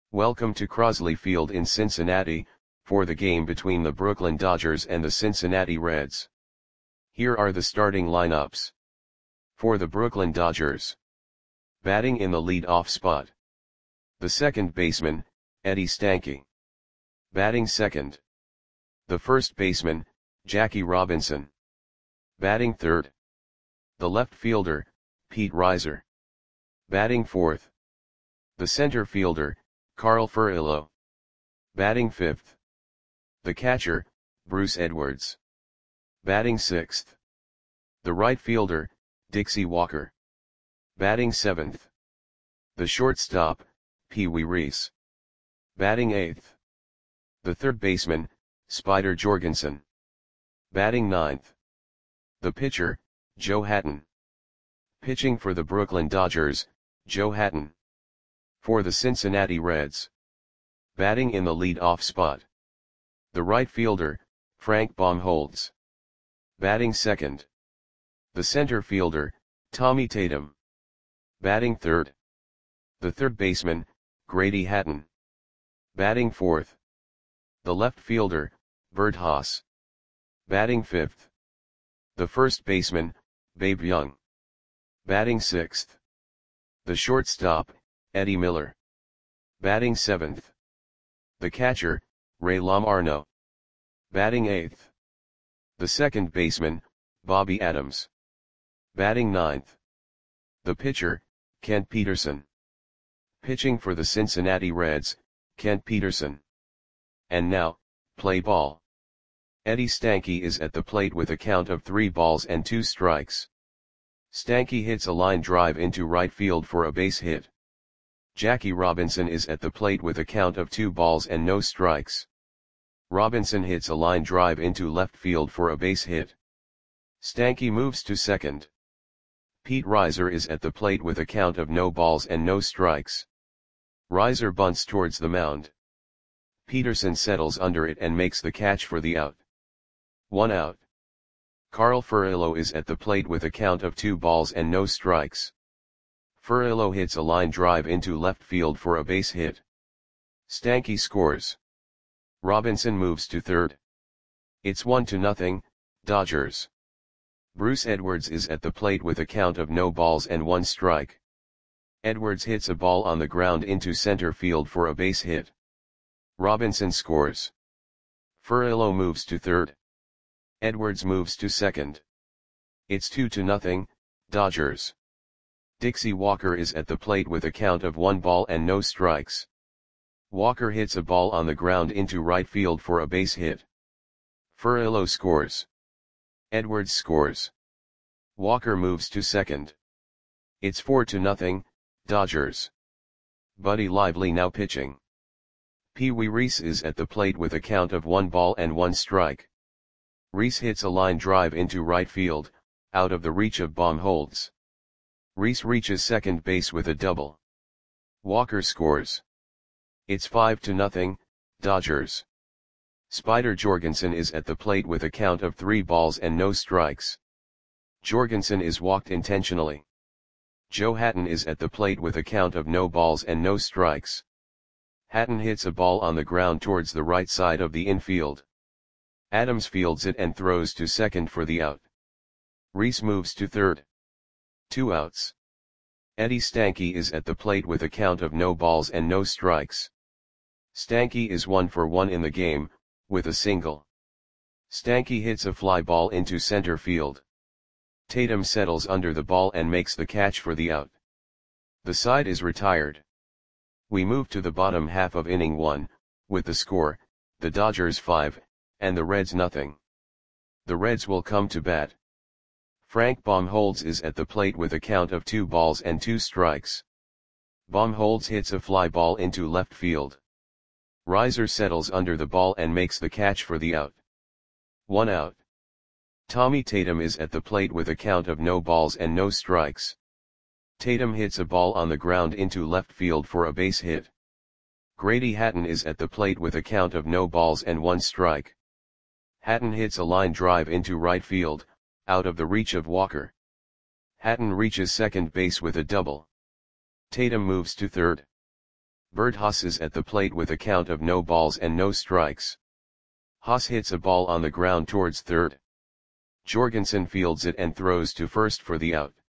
Welcome to Crosley Field in Cincinnati, for the game between the Brooklyn Dodgers and the Cincinnati Reds. Here are the starting lineups. For the Brooklyn Dodgers. Batting in the lead-off spot. The second baseman, Eddie Stanky. Batting second. The first baseman, Jackie Robinson. Batting third. The left fielder, Pete Reiser. Batting fourth. The center fielder, Carl Furillo. Batting fifth. The catcher, Bruce Edwards. Batting sixth. The right fielder, Dixie Walker. Batting seventh. The shortstop, Pee Wee Reese. Batting eighth. The third baseman, Spider Jorgensen. Batting ninth. The pitcher, Joe Hatton. Pitching for the Brooklyn Dodgers, Joe Hatton. For the Cincinnati Reds. Batting in the lead-off spot. The right fielder, Frank Baumholtz. Batting second. The center fielder, Tommy Tatum. Batting third. The third baseman, Grady Hatton. Batting fourth. The left fielder, Bert Haas. Batting fifth. The first baseman, Babe Young. Batting sixth. The shortstop, Eddie Miller. Batting seventh. The catcher, Ray Lamarno. Batting eighth. The second baseman, Bobby Adams. Batting ninth. The pitcher, Kent Peterson. Pitching for the Cincinnati Reds, Kent Peterson. And now, play ball. Eddie Stanky is at the plate with a count of 3 balls and 2 strikes. Stanky hits a line drive into right field for a base hit. Jackie Robinson is at the plate with a count of 2 balls and no strikes. Robinson hits a line drive into left field for a base hit. Stanky moves to second. Pete Reiser is at the plate with a count of no balls and no strikes. Reiser bunts towards the mound. Peterson settles under it and makes the catch for the out. 1 out. Carl Furillo is at the plate with a count of 2 balls and no strikes. Furillo hits a line drive into left field for a base hit. Stanky scores. Robinson moves to third. It's 1-0, Dodgers. Bruce Edwards is at the plate with a count of no balls and 1 strike. Edwards hits a ball on the ground into center field for a base hit. Robinson scores. Furillo moves to third. Edwards moves to second. It's 2-0, Dodgers. Dixie Walker is at the plate with a count of 1 ball and no strikes. Walker hits a ball on the ground into right field for a base hit. Furillo scores. Edwards scores. Walker moves to second. It's 4-0, Dodgers. Buddy Lively now pitching. Pee Wee Reese is at the plate with a count of 1 ball and 1 strike. Reese hits a line drive into right field, out of the reach of Baumholtz. Reese reaches second base with a double. Walker scores. It's 5-0, Dodgers. Spider Jorgensen is at the plate with a count of 3 balls and no strikes. Jorgensen is walked intentionally. Joe Hatton is at the plate with a count of no balls and no strikes. Hatton hits a ball on the ground towards the right side of the infield. Adams fields it and throws to second for the out. Reese moves to third. 2 outs. Eddie Stanky is at the plate with a count of no balls and no strikes. Stanky is 1 for 1 in the game, with a single. Stanky hits a fly ball into center field. Tatum settles under the ball and makes the catch for the out. The side is retired. We move to the bottom half of inning 1, with the score, the Dodgers 5, and the Reds nothing. The Reds will come to bat. Frank Baumholtz is at the plate with a count of 2 balls and 2 strikes. Baumholtz hits a fly ball into left field. Reiser settles under the ball and makes the catch for the out. 1 out. Tommy Tatum is at the plate with a count of no balls and no strikes. Tatum hits a ball on the ground into left field for a base hit. Grady Hatton is at the plate with a count of no balls and 1 strike. Hatton hits a line drive into right field, out of the reach of Walker. Hatton reaches second base with a double. Tatum moves to third. Bert Haas is at the plate with a count of no balls and no strikes. Haas hits a ball on the ground towards third. Jorgensen fields it and throws to first for the out.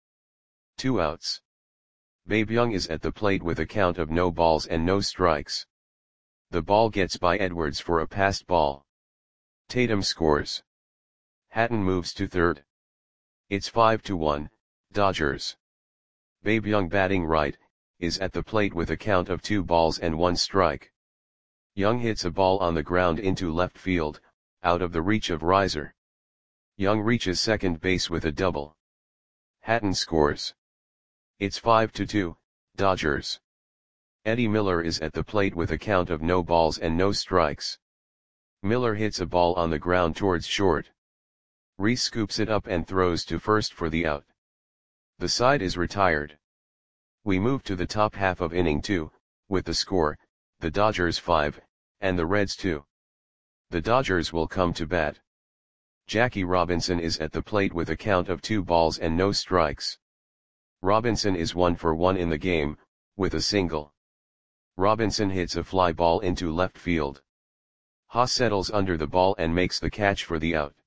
2 outs. Babe Young is at the plate with a count of no balls and no strikes. The ball gets by Edwards for a passed ball. Tatum scores. Hatton moves to third. It's 5-1, Dodgers. Babe Young, batting right, is at the plate with a count of 2 balls and 1 strike. Young hits a ball on the ground into left field, out of the reach of Reiser. Young reaches second base with a double. Hatton scores. It's 5-2, Dodgers. Eddie Miller is at the plate with a count of no balls and no strikes. Miller hits a ball on the ground towards short. Reese scoops it up and throws to first for the out. The side is retired. We move to the top half of inning 2, with the score, the Dodgers 5, and the Reds 2. The Dodgers will come to bat. Jackie Robinson is at the plate with a count of 2 balls and no strikes. Robinson is 1 for 1 in the game, with a single. Robinson hits a fly ball into left field. Haas settles under the ball and makes the catch for the out.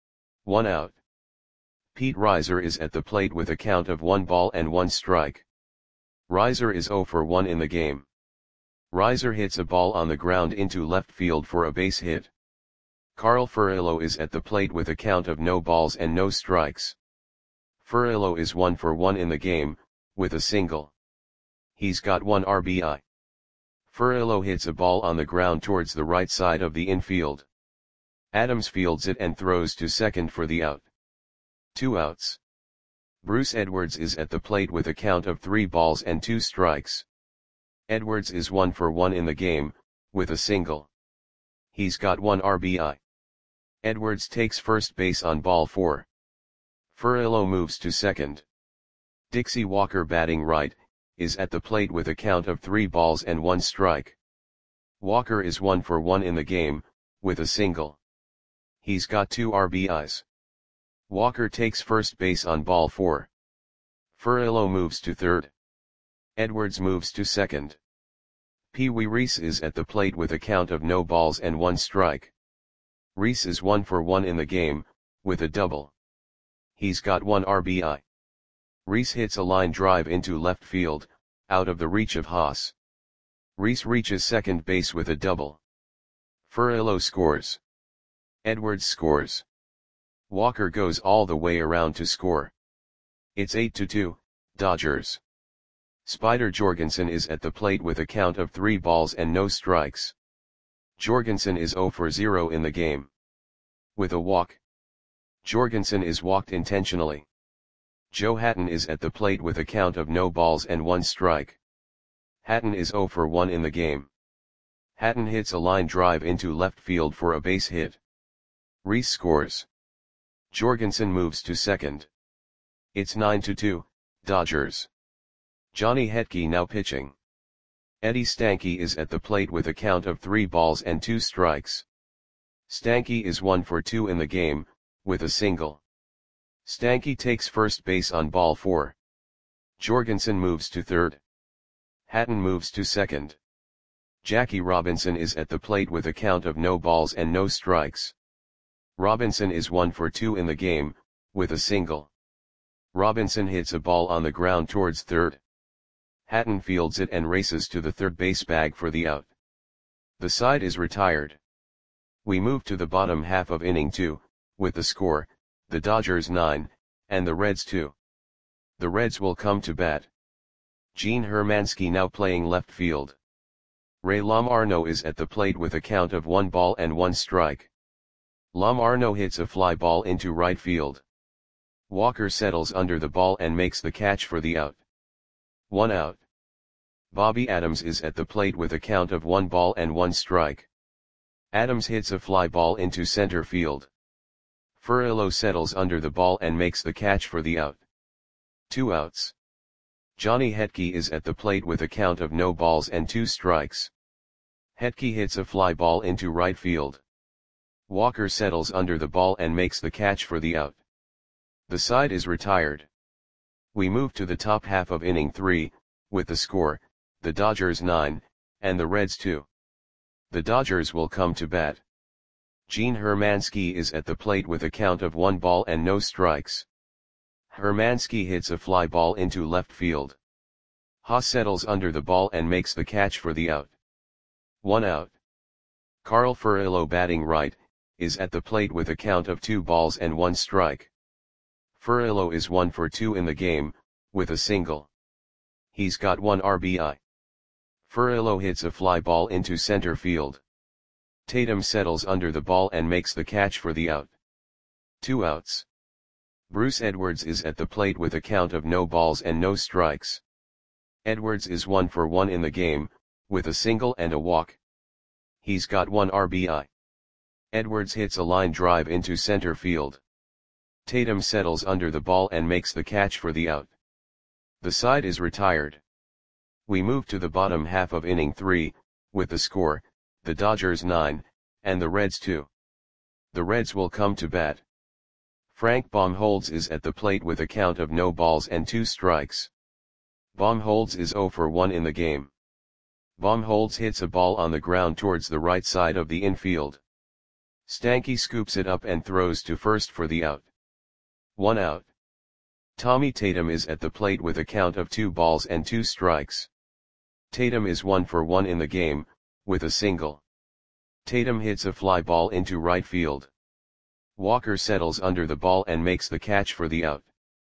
1 out. Pete Reiser is at the plate with a count of 1 ball and 1 strike. Reiser is 0 for 1 in the game. Reiser hits a ball on the ground into left field for a base hit. Carl Furillo is at the plate with a count of no balls and no strikes. Furillo is 1 for 1 in the game, with a single. He's got 1 RBI. Furillo hits a ball on the ground towards the right side of the infield. Adams fields it and throws to second for the out. 2 outs. Bruce Edwards is at the plate with a count of 3 balls and 2 strikes. Edwards is 1 for 1 in the game, with a single. He's got 1 RBI. Edwards takes first base on ball 4. Furillo moves to second. Dixie Walker, batting right, is at the plate with a count of 3 balls and 1 strike. Walker is 1 for 1 in the game, with a single. He's got 2 RBIs. Walker takes first base on ball 4. Furillo moves to third. Edwards moves to second. Pee Wee Reese is at the plate with a count of no balls and 1 strike. Reese is 1 for 1 in the game, with a double. He's got 1 RBI. Reese hits a line drive into left field, out of the reach of Haas. Reese reaches second base with a double. Furillo scores. Edwards scores. Walker goes all the way around to score. It's 8-2, Dodgers. Spider Jorgensen is at the plate with a count of 3 balls and no strikes. Jorgensen is 0 for 0 in the game. With a walk. Jorgensen is walked intentionally. Joe Hatton is at the plate with a count of no balls and 1 strike. Hatton is 0 for 1 in the game. Hatton hits a line drive into left field for a base hit. Reese scores. Jorgensen moves to second. It's 9-2, Dodgers. Johnny Hetke now pitching. Eddie Stanky is at the plate with a count of 3 balls and 2 strikes. Stanky is 1 for 2 in the game, with a single. Stanky takes first base on ball 4. Jorgensen moves to third. Hatton moves to second. Jackie Robinson is at the plate with a count of no balls and no strikes. Robinson is 1 for 2 in the game, with a single. Robinson hits a ball on the ground towards third. Hatton fields it and races to the third base bag for the out. The side is retired. We move to the bottom half of inning 2, with the score, the Dodgers 9, and the Reds 2. The Reds will come to bat. Gene Hermansky now playing left field. Ray Lamarno is at the plate with a count of 1 ball and 1 strike. Lamarno hits a fly ball into right field. Walker settles under the ball and makes the catch for the out. 1 out. Bobby Adams is at the plate with a count of 1 ball and 1 strike. Adams hits a fly ball into center field. Furillo settles under the ball and makes the catch for the out. 2 outs. Johnny Hetke is at the plate with a count of no balls and 2 strikes. Hetke hits a fly ball into right field. Walker settles under the ball and makes the catch for the out. The side is retired. We move to the top half of inning 3, with the score, the Dodgers 9, and the Reds 2. The Dodgers will come to bat. Gene Hermansky is at the plate with a count of 1 ball and no strikes. Hermansky hits a fly ball into left field. Haas settles under the ball and makes the catch for the out. 1 out. Carl Furillo, batting right, is at the plate with a count of 2 balls and 1 strike. Furillo is 1 for 2 in the game, with a single. He's got 1 RBI. Furillo hits a fly ball into center field. Tatum settles under the ball and makes the catch for the out. 2 outs. Bruce Edwards is at the plate with a count of no balls and no strikes. Edwards is 1 for 1 in the game, with a single and a walk. He's got 1 RBI. Edwards hits a line drive into center field. Tatum settles under the ball and makes the catch for the out. The side is retired. We move to the bottom half of inning 3, with the score, the Dodgers 9, and the Reds 2. The Reds will come to bat. Frank Baumholtz is at the plate with a count of no balls and 2 strikes. Baumholtz is 0 for 1 in the game. Baumholtz hits a ball on the ground towards the right side of the infield. Stanky scoops it up and throws to first for the out. 1 out. Tommy Tatum is at the plate with a count of 2 balls and 2 strikes. Tatum is 1 for 1 in the game, with a single. Tatum hits a fly ball into right field. Walker settles under the ball and makes the catch for the out.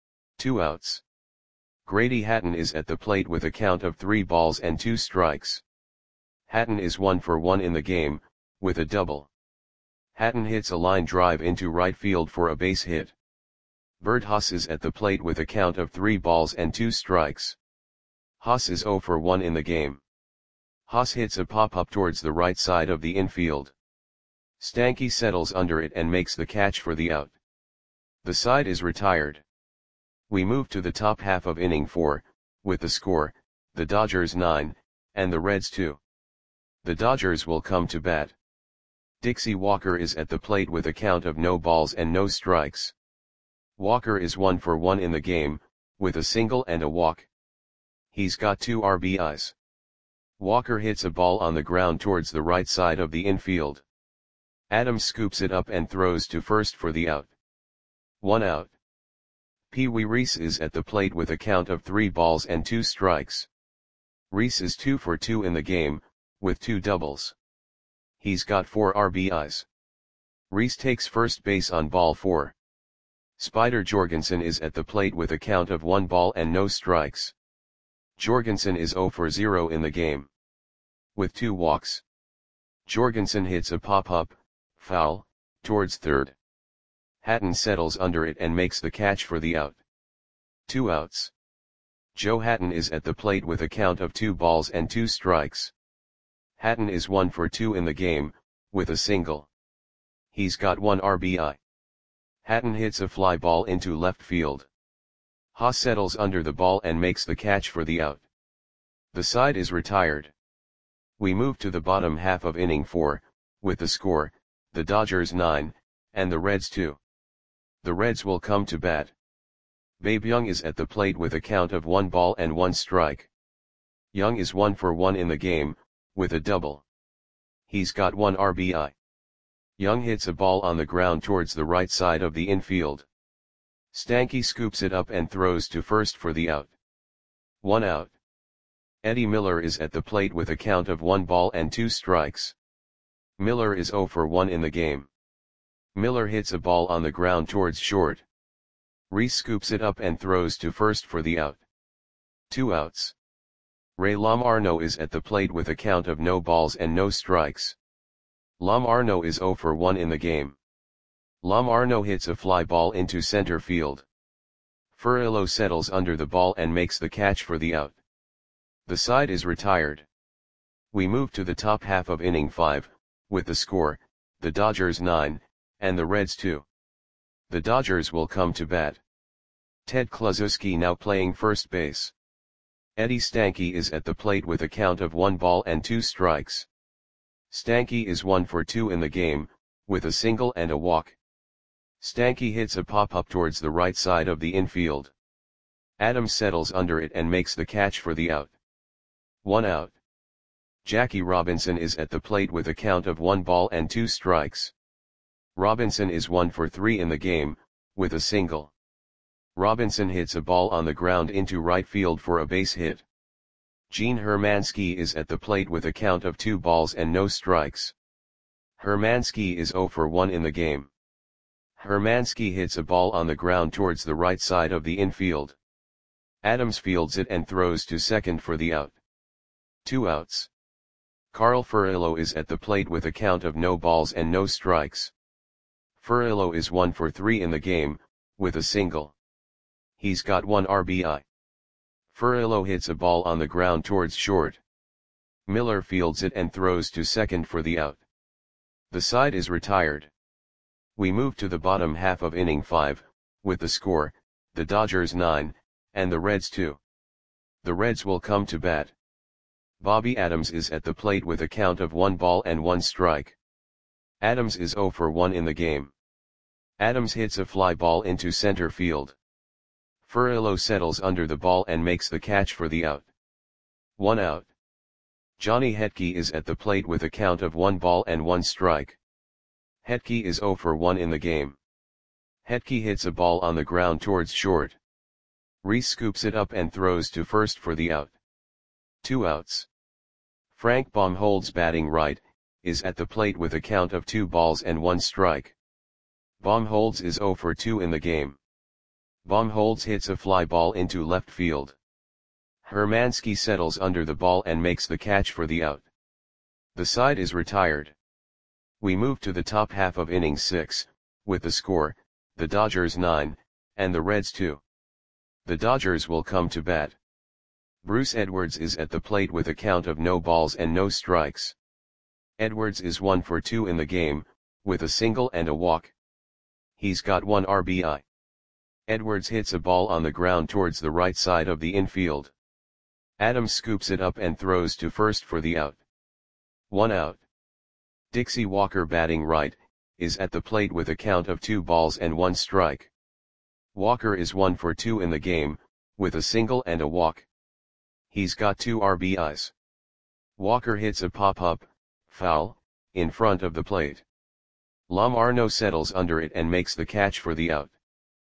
2 outs. Grady Hatton is at the plate with a count of 3 balls and 2 strikes. Hatton is 1 for 1 in the game, with a double. Hatton hits a line drive into right field for a base hit. Bert Haas is at the plate with a count of 3 balls and 2 strikes. Haas is 0 for 1 in the game. Haas hits a pop-up towards the right side of the infield. Stanky settles under it and makes the catch for the out. The side is retired. We move to the top half of inning 4, with the score, the Dodgers 9, and the Reds 2. The Dodgers will come to bat. Dixie Walker is at the plate with a count of no balls and no strikes. Walker is 1 for 1 in the game, with a single and a walk. He's got 2 RBIs. Walker hits a ball on the ground towards the right side of the infield. Adams scoops it up and throws to first for the out. 1 out. Pee Wee Reese is at the plate with a count of 3 balls and 2 strikes. Reese is 2 for 2 in the game, with 2 doubles. He's got 4 RBIs. Reese takes first base on ball 4. Spider Jorgensen is at the plate with a count of 1 ball and no strikes. Jorgensen is 0 for 0 in the game. With 2 walks. Jorgensen hits a pop-up, foul, towards third. Hatton settles under it and makes the catch for the out. 2 outs. Joe Hatton is at the plate with a count of 2 balls and 2 strikes. Hatton is 1 for 2 in the game, with a single. He's got 1 RBI. Hatton hits a fly ball into left field. Haas settles under the ball and makes the catch for the out. The side is retired. We move to the bottom half of inning 4, with the score, the Dodgers 9, and the Reds 2. The Reds will come to bat. Babe Young is at the plate with a count of 1 ball and 1 strike. Young is 1 for 1 in the game, with a double. He's got 1 RBI. Young hits a ball on the ground towards the right side of the infield. Stanky scoops it up and throws to first for the out. 1 out. Eddie Miller is at the plate with a count of 1 ball and 2 strikes. Miller is 0 for 1 in the game. Miller hits a ball on the ground towards short. Reese scoops it up and throws to first for the out. 2 outs. Ray Lamarno is at the plate with a count of no balls and no strikes. Lamarno is 0 for 1 in the game. Lamarno hits a fly ball into center field. Furillo settles under the ball and makes the catch for the out. The side is retired. We move to the top half of inning 5, with the score, the Dodgers 9, and the Reds 2. The Dodgers will come to bat. Ted Kluszewski now playing first base. Eddie Stanky is at the plate with a count of 1 ball and 2 strikes. Stanky is 1 for 2 in the game, with a single and a walk. Stanky hits a pop-up towards the right side of the infield. Adams settles under it and makes the catch for the out. 1 out. Jackie Robinson is at the plate with a count of 1 ball and 2 strikes. Robinson is 1 for 3 in the game, with a single. Robinson hits a ball on the ground into right field for a base hit. Gene Hermansky is at the plate with a count of 2 balls and no strikes. Hermansky is 0 for 1 in the game. Hermansky hits a ball on the ground towards the right side of the infield. Adams fields it and throws to second for the out. 2 outs. Carl Furillo is at the plate with a count of no balls and no strikes. Furillo is 1 for 3 in the game, with a single. He's got 1 RBI. Furillo hits a ball on the ground towards short. Miller fields it and throws to second for the out. The side is retired. We move to the bottom half of inning 5, with the score, the Dodgers 9, and the Reds 2. The Reds will come to bat. Bobby Adams is at the plate with a count of 1 ball and 1 strike. Adams is 0 for 1 in the game. Adams hits a fly ball into center field. Furillo settles under the ball and makes the catch for the out. 1 out. Johnny Hetke is at the plate with a count of 1 ball and 1 strike. Hetke is 0 for 1 in the game. Hetke hits a ball on the ground towards short. Reese scoops it up and throws to first for the out. 2 outs. Frank Baumholtz, batting right, is at the plate with a count of 2 balls and 1 strike. Baumholtz is 0 for 2 in the game. Baumholtz hits a fly ball into left field. Hermansky settles under the ball and makes the catch for the out. The side is retired. We move to the top half of inning 6, with the score, the Dodgers 9, and the Reds 2. The Dodgers will come to bat. Bruce Edwards is at the plate with a count of no balls and no strikes. Edwards is 1 for 2 in the game, with a single and a walk. He's got 1 RBI. Edwards hits a ball on the ground towards the right side of the infield. Adams scoops it up and throws to first for the out. 1 out. Dixie Walker, batting right, is at the plate with a count of 2 balls and 1 strike. Walker is 1 for 2 in the game, with a single and a walk. He's got 2 RBIs. Walker hits a pop-up, foul, in front of the plate. Lamarno settles under it and makes the catch for the out.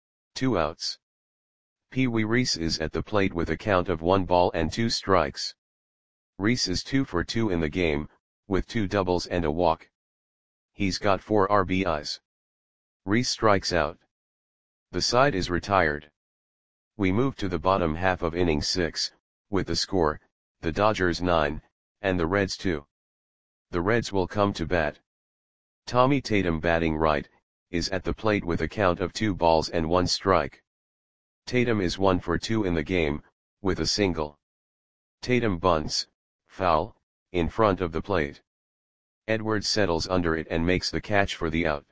2 outs. Pee Wee Reese is at the plate with a count of 1 ball and 2 strikes. Reese is 2 for 2 in the game, with 2 doubles and a walk. He's got 4 RBIs. Reese strikes out. The side is retired. We move to the bottom half of inning 6, with the score, the Dodgers 9, and the Reds 2. The Reds will come to bat. Tommy Tatum, batting right, is at the plate with a count of 2 balls and 1 strike. Tatum is 1 for 2 in the game, with a single. Tatum bunts, foul, in front of the plate. Edwards settles under it and makes the catch for the out.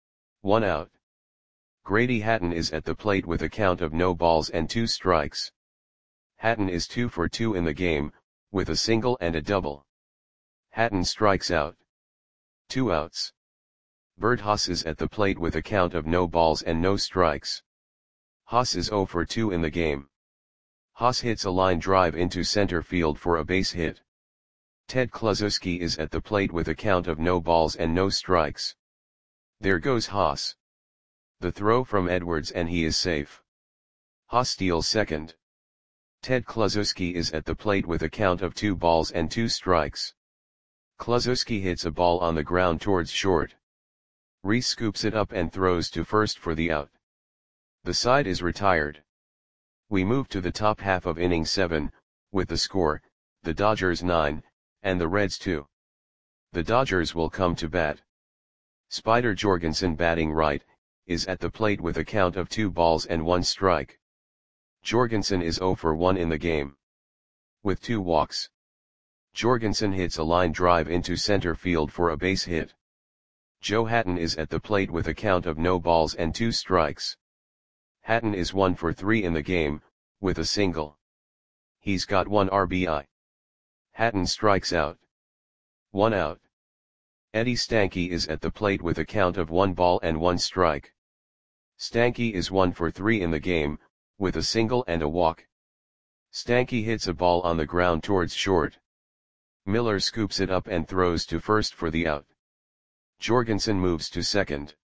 1 out. Grady Hatton is at the plate with a count of no balls and 2 strikes. Hatton is 2 for 2 in the game, with a single and a double. Hatton strikes out. 2 outs. Bert Haas is at the plate with a count of no balls and no strikes. Haas is 0 for 2 in the game. Haas hits a line drive into center field for a base hit. Ted Kluszewski is at the plate with a count of no balls and no strikes. There goes Haas. The throw from Edwards and he is safe. Haas steals second. Ted Kluszewski is at the plate with a count of 2 balls and 2 strikes. Kluszewski hits a ball on the ground towards short. Reese scoops it up and throws to first for the out. The side is retired. We move to the top half of inning 7, with the score, the Dodgers 9, and the Reds 2. The Dodgers will come to bat. Spider Jorgensen, batting right, is at the plate with a count of 2 balls and 1 strike. Jorgensen is 0 for 1 in the game. With 2 walks. Jorgensen hits a line drive into center field for a base hit. Joe Hatton is at the plate with a count of no balls and 2 strikes. Hatton is 1 for 3 in the game, with a single. He's got 1 RBI. Hatton strikes out. 1 out. Eddie Stanky is at the plate with a count of 1 ball and 1 strike. Stanky is 1 for 3 in the game, with a single and a walk. Stanky hits a ball on the ground towards short. Miller scoops it up and throws to first for the out. Jorgensen moves to second.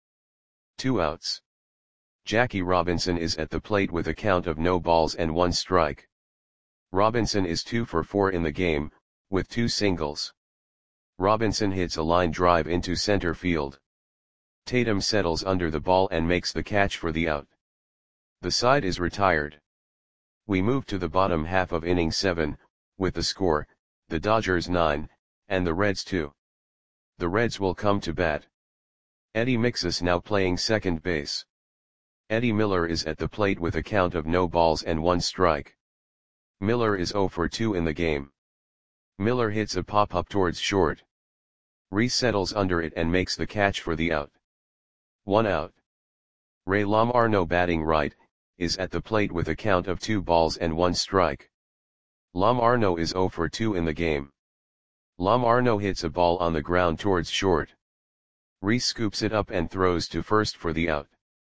2 outs. Jackie Robinson is at the plate with a count of no balls and 1 strike. Robinson is 2 for 4 in the game, with 2 singles. Robinson hits a line drive into center field. Tatum settles under the ball and makes the catch for the out. The side is retired. We move to the bottom half of inning 7, with the score, the Dodgers 9, and the Reds 2. The Reds will come to bat. Eddie Mixus now playing second base. Eddie Miller is at the plate with a count of no balls and 1 strike. Miller is 0 for 2 in the game. Miller hits a pop-up towards short. Reese settles under it and makes the catch for the out. 1 out. Ray Lamarno batting right, is at the plate with a count of 2 balls and 1 strike. Lamarno is 0 for 2 in the game. Lamarno hits a ball on the ground towards short. Reese scoops it up and throws to first for the out.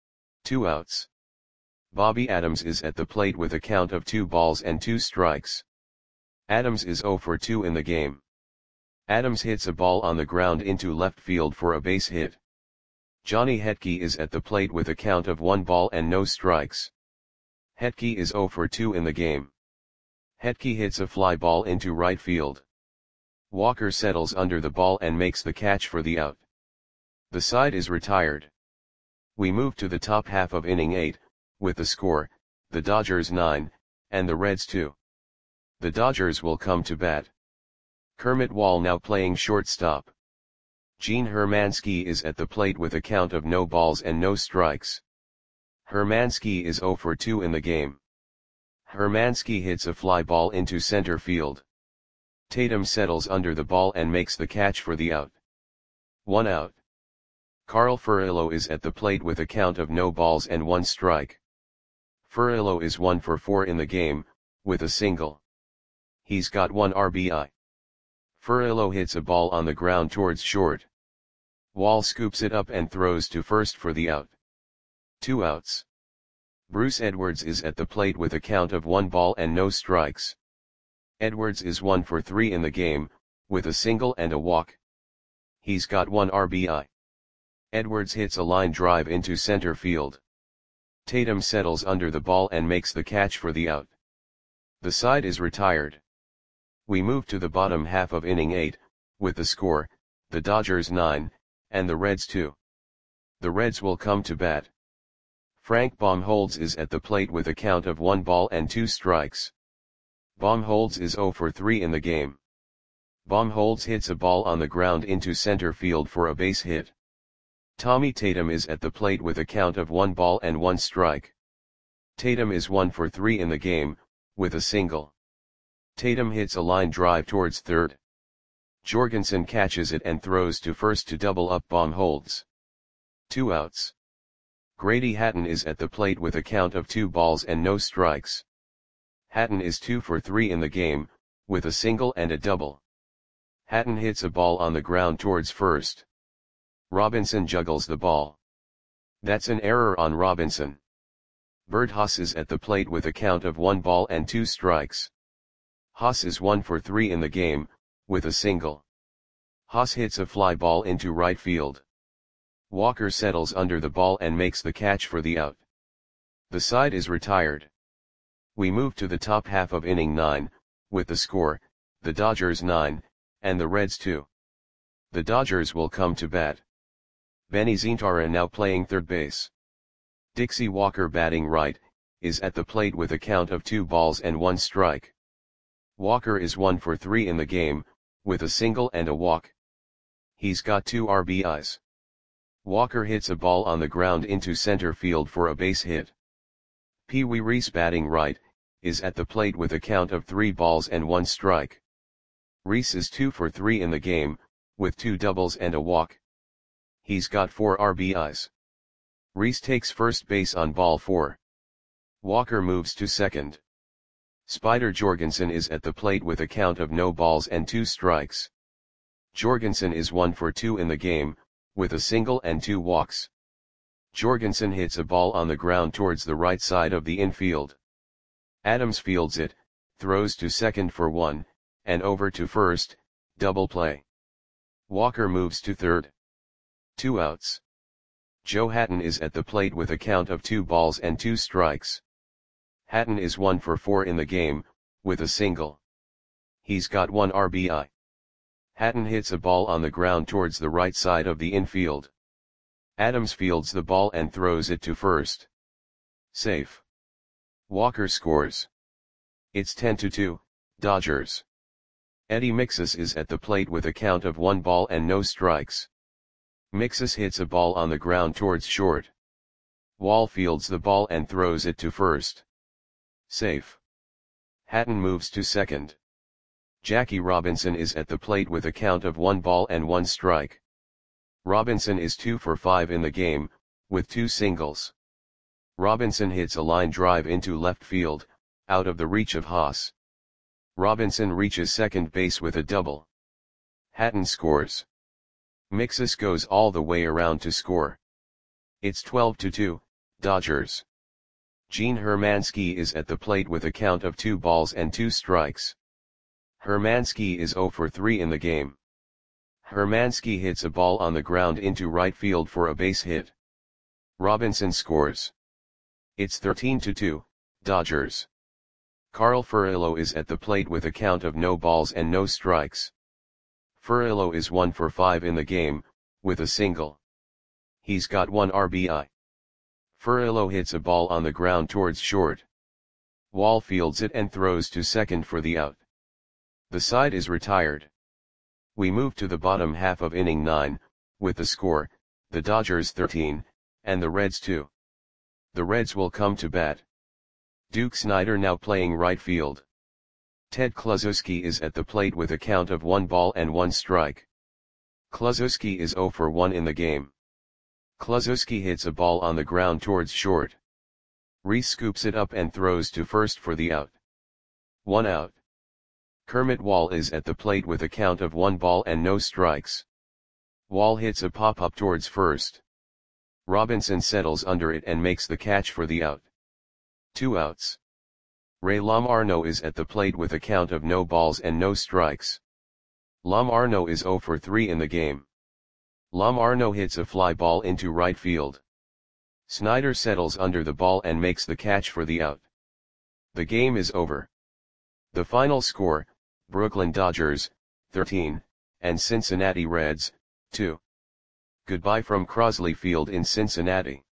2 outs. Bobby Adams is at the plate with a count of 2 balls and 2 strikes. Adams is 0 for 2 in the game. Adams hits a ball on the ground into left field for a base hit. Johnny Hetke is at the plate with a count of 1 ball and no strikes. Hetke is 0 for 2 in the game. Hetke hits a fly ball into right field. Walker settles under the ball and makes the catch for the out. The side is retired. We move to the top half of inning 8, with the score, the Dodgers 9, and the Reds 2. The Dodgers will come to bat. Kermit Wall now playing shortstop. Gene Hermansky is at the plate with a count of no balls and no strikes. Hermansky is 0 for 2 in the game. Hermansky hits a fly ball into center field. Tatum settles under the ball and makes the catch for the out. 1 out. Carl Furillo is at the plate with a count of no balls and 1 strike. Furillo is 1 for 4 in the game, with a single. He's got 1 RBI. Furillo hits a ball on the ground towards short. Wall scoops it up and throws to first for the out. 2 outs. Bruce Edwards is at the plate with a count of 1 ball and no strikes. Edwards is 1 for 3 in the game, with a single and a walk. He's got 1 RBI. Edwards hits a line drive into center field. Tatum settles under the ball and makes the catch for the out. The side is retired. We move to the bottom half of inning 8, with the score, the Dodgers 9, and the Reds 2. The Reds will come to bat. Frank Baumholtz is at the plate with a count of 1 ball and 2 strikes. Baumholtz is 0 for 3 in the game. Baumholtz hits a ball on the ground into center field for a base hit. Tommy Tatum is at the plate with a count of 1 ball and 1 strike. Tatum is 1 for 3 in the game, with a single. Tatum hits a line drive towards third. Jorgensen catches it and throws to first to double up Baumholtz. 2 outs. Grady Hatton is at the plate with a count of 2 balls and no strikes. Hatton is 2 for 3 in the game, with a single and a double. Hatton hits a ball on the ground towards first. Robinson juggles the ball. That's an error on Robinson. Bert Haas is at the plate with a count of 1 ball and 2 strikes. Haas is 1 for 3 in the game, with a single. Haas hits a fly ball into right field. Walker settles under the ball and makes the catch for the out. The side is retired. We move to the top half of inning 9, with the score, the Dodgers 9, and the Reds 2. The Dodgers will come to bat. Benny Zintara now playing third base. Dixie Walker batting right, is at the plate with a count of 2 balls and 1 strike. Walker is 1 for 3 in the game, with a single and a walk. He's got 2 RBIs. Walker hits a ball on the ground into center field for a base hit. Pee Wee Reese batting right, is at the plate with a count of 3 balls and 1 strike. Reese is 2 for 3 in the game, with 2 doubles and a walk. He's got 4 RBIs. Reese takes first base on ball 4. Walker moves to second. Spider Jorgensen is at the plate with a count of no balls and 2 strikes. Jorgensen is 1 for 2 in the game, with a single and 2 walks. Jorgensen hits a ball on the ground towards the right side of the infield. Adams fields it, throws to second for 1, and over to first, double play. Walker moves to third. 2 outs. Joe Hatton is at the plate with a count of 2 balls and 2 strikes. Hatton is 1 for 4 in the game, with a single. He's got 1 RBI. Hatton hits a ball on the ground towards the right side of the infield. Adams fields the ball and throws it to first. Safe. Walker scores. It's 10-2, Dodgers. Eddie Mixas is at the plate with a count of 1 ball and no strikes. Mixas hits a ball on the ground towards short. Wall fields the ball and throws it to first. Safe. Hatton moves to second. Jackie Robinson is at the plate with a count of 1 ball and 1 strike. Robinson is 2 for 5 in the game, with 2 singles. Robinson hits a line drive into left field, out of the reach of Haas. Robinson reaches second base with a double. Hatton scores. Mixas goes all the way around to score. It's 12-2, Dodgers. Gene Hermansky is at the plate with a count of 2 balls and 2 strikes. Hermansky is 0 for 3 in the game. Hermansky hits a ball on the ground into right field for a base hit. Robinson scores. It's 13-2, Dodgers. Carl Furillo is at the plate with a count of no balls and no strikes. Furillo is 1 for 5 in the game, with a single. He's got 1 RBI. Furillo hits a ball on the ground towards short. Wall fields it and throws to second for the out. The side is retired. We move to the bottom half of inning 9, with the score, the Dodgers 13, and the Reds 2. The Reds will come to bat. Duke Snider now playing right field. Ted Kluszewski is at the plate with a count of 1 ball and 1 strike. Kluszewski is 0 for 1 in the game. Kluszewski hits a ball on the ground towards short. Reese scoops it up and throws to first for the out. 1 out. Kermit Wall is at the plate with a count of 1 ball and no strikes. Wall hits a pop-up towards first. Robinson settles under it and makes the catch for the out. 2 outs. Ray Lamarno is at the plate with a count of no balls and no strikes. Lamarno is 0 for 3 in the game. Lamarno hits a fly ball into right field. Snider settles under the ball and makes the catch for the out. The game is over. The final score, Brooklyn Dodgers, 13, and Cincinnati Reds, 2. Goodbye from Crosley Field in Cincinnati.